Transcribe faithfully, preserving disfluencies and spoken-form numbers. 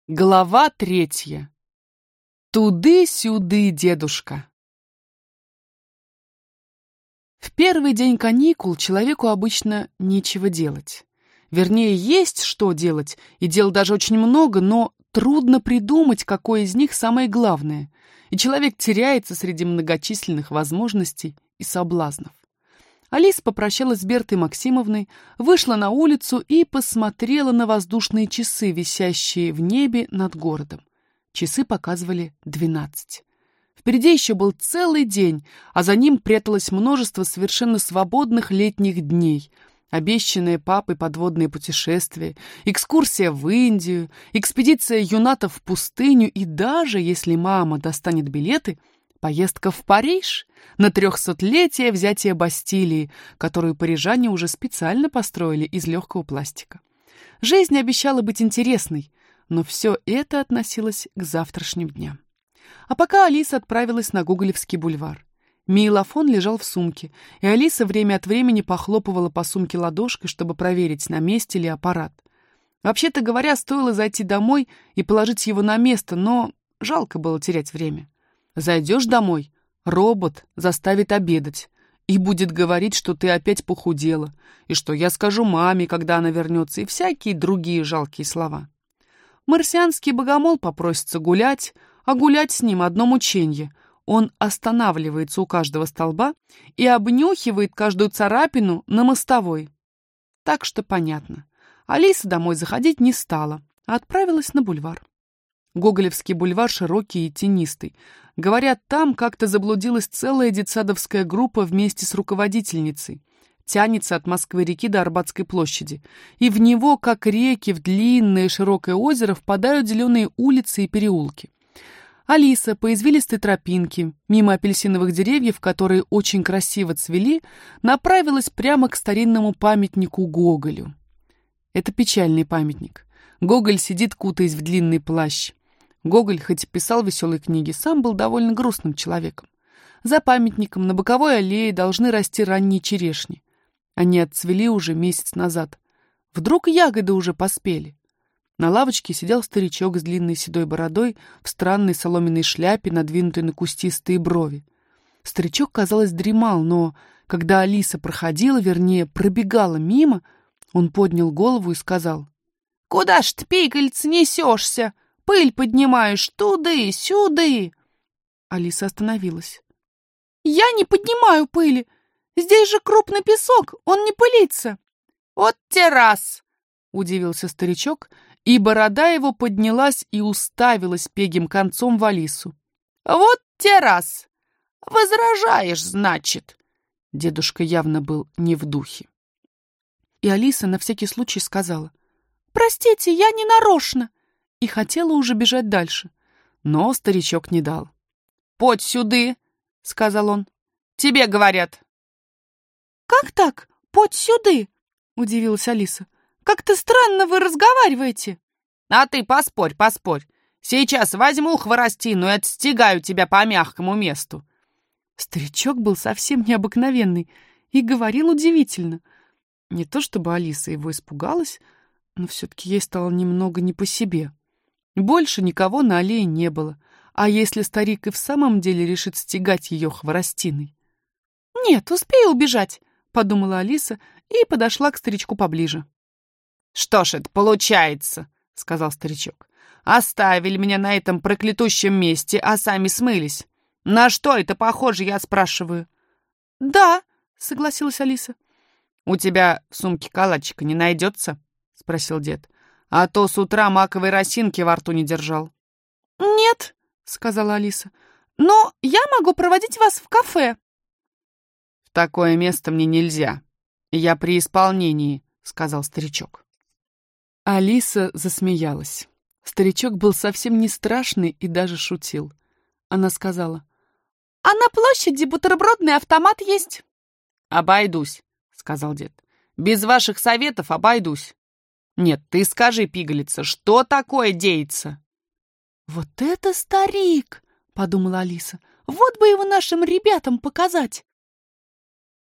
Глава третья. Туды-сюды, дедушка. В первый день каникул человеку обычно нечего делать. Вернее, есть что делать, и дел даже очень много, но трудно придумать, какое из них самое главное, и человек теряется среди многочисленных возможностей и соблазнов. Алиса попрощалась с Бертой Максимовной, вышла на улицу и посмотрела на воздушные часы, висящие в небе над городом. Часы показывали двенадцать. Впереди еще был целый день, а за ним пряталось множество совершенно свободных летних дней. Обещанные папой подводные путешествия, экскурсия в Индию, экспедиция юнатов в пустыню и даже, если мама достанет билеты, поездка в Париж на трехсотлетие взятия Бастилии, которую парижане уже специально построили из легкого пластика. Жизнь обещала быть интересной, но все это относилось к завтрашним дням. А пока Алиса отправилась на Гоголевский бульвар. Мейлофон лежал в сумке, и Алиса время от времени похлопывала по сумке ладошкой, чтобы проверить, на месте ли аппарат. Вообще-то говоря, стоило зайти домой и положить его на место, но жалко было терять время. Зайдешь домой, робот заставит обедать и будет говорить, что ты опять похудела, и что я скажу маме, когда она вернется, и всякие другие жалкие слова. Марсианский богомол попросится гулять, а гулять с ним одно мученье. Он останавливается у каждого столба и обнюхивает каждую царапину на мостовой. Так что понятно. Алиса домой заходить не стала, а отправилась на бульвар. Гоголевский бульвар широкий и тенистый. Говорят, там как-то заблудилась целая детсадовская группа вместе с руководительницей. Тянется от Москвы-реки до Арбатской площади. И в него, как реки, в длинное широкое озеро впадают зеленые улицы и переулки. Алиса по извилистой тропинке, мимо апельсиновых деревьев, которые очень красиво цвели, направилась прямо к старинному памятнику Гоголю. Это печальный памятник. Гоголь сидит, кутаясь в длинный плащ. Гоголь, хоть и писал веселые книги, сам был довольно грустным человеком. За памятником на боковой аллее должны расти ранние черешни. Они отцвели уже месяц назад. Вдруг ягоды уже поспели. На лавочке сидел старичок с длинной седой бородой в странной соломенной шляпе, надвинутой на кустистые брови. Старичок, казалось, дремал, но когда Алиса проходила, вернее, пробегала мимо, он поднял голову и сказал: «Куда ж ты, пигалица, несешься? Пыль поднимаешь туды-сюды!» Алиса остановилась. «Я не поднимаю пыли. Здесь же крупный песок, он не пылится». «Вот те раз!» — удивился старичок, и борода его поднялась и уставилась пегим концом в Алису. «Вот те раз! Возражаешь, значит!» Дедушка явно был не в духе. И Алиса на всякий случай сказала: «Простите, я не нарочно!» и хотела уже бежать дальше. Но старичок не дал. «Подь сюды!» — сказал он. «Тебе говорят!» «Как так? Подь сюды!» — удивилась Алиса. «Как-то странно вы разговариваете!» «А ты поспорь, поспорь! Сейчас возьму хворостину и отстегаю тебя по мягкому месту!» Старичок был совсем необыкновенный и говорил удивительно. Не то чтобы Алиса его испугалась, но все-таки ей стало немного не по себе. Больше никого на аллее не было, а если старик и в самом деле решит стегать ее хворостиной? «Нет, успею убежать», — подумала Алиса и подошла к старичку поближе. «Что ж это получается?» — сказал старичок. «Оставили меня на этом проклятущем месте, а сами смылись. На что это похоже, я спрашиваю?» «Да», — согласилась Алиса. «У тебя в сумке калачика не найдется?» — спросил дед. «А то с утра маковой росинки во рту не держал». «Нет», — сказала Алиса, — «но я могу проводить вас в кафе». «В такое место мне нельзя. Я при исполнении», — сказал старичок. Алиса засмеялась. Старичок был совсем не страшный и даже шутил. Она сказала: «А на площади бутербродный автомат есть». «Обойдусь», — сказал дед. «Без ваших советов обойдусь». «Нет, ты скажи, пигалица, что такое деется?» «Вот это старик!» — подумала Алиса. «Вот бы его нашим ребятам показать!»